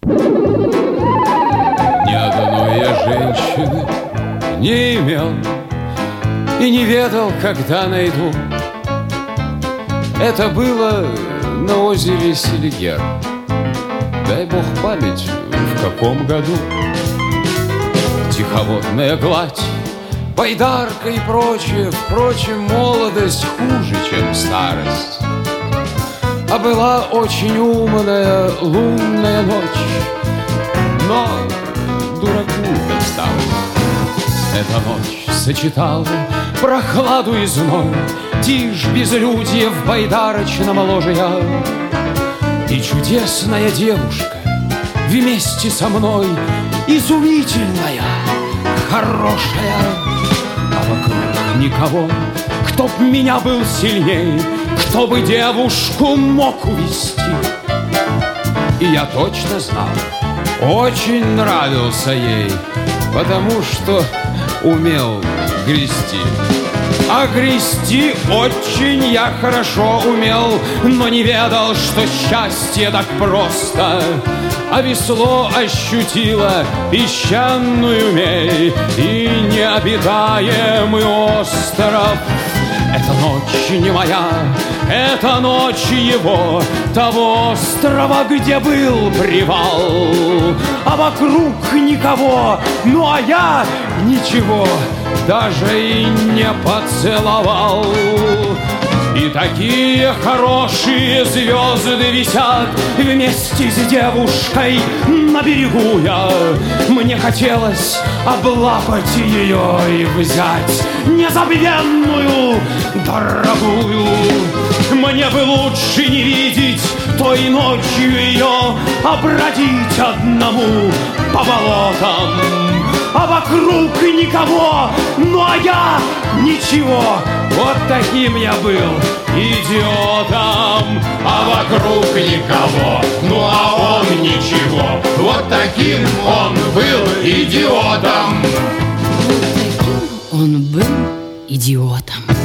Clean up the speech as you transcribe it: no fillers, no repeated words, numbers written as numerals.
Ни одной я женщины не имел и не ведал, когда найду. Это было на озере Селигер. Дай бог память, в каком году. Тиховодная гладь, байдарка и прочее. Впрочем, молодость хуже, чем старость. А была очень умная лунная ночь, но дураку досталось. Эта ночь сочетала прохладу и зной, тишь безлюдье в байдарочном ложия. И чудесная девушка вместе со мной, изумительная, хорошая. А вокруг никого, кто б меня был сильней, кто бы девушку мог увести. И я точно знал, очень нравился ей, потому что умел грести. А грести очень я хорошо умел, но не ведал, что счастье так просто. А весло ощутило песчаную мель и необитаемый остров. Эта ночь не моя, эта ночь его, того острова, где был привал. А вокруг никого, ну а я ничего даже и не поцеловал. И такие хорошие звезды висят вместе с девушкой на берегу я. Мне хотелось облапать ее и взять незабвенную, дорогую. Мне бы лучше не видеть той ночью ее, а бродить одному по болотам. А вокруг никого, ну а я ничего. Вот таким я был идиотом. А вокруг никого, ну а он ничего. Вот таким он был идиотом. Он был идиотом.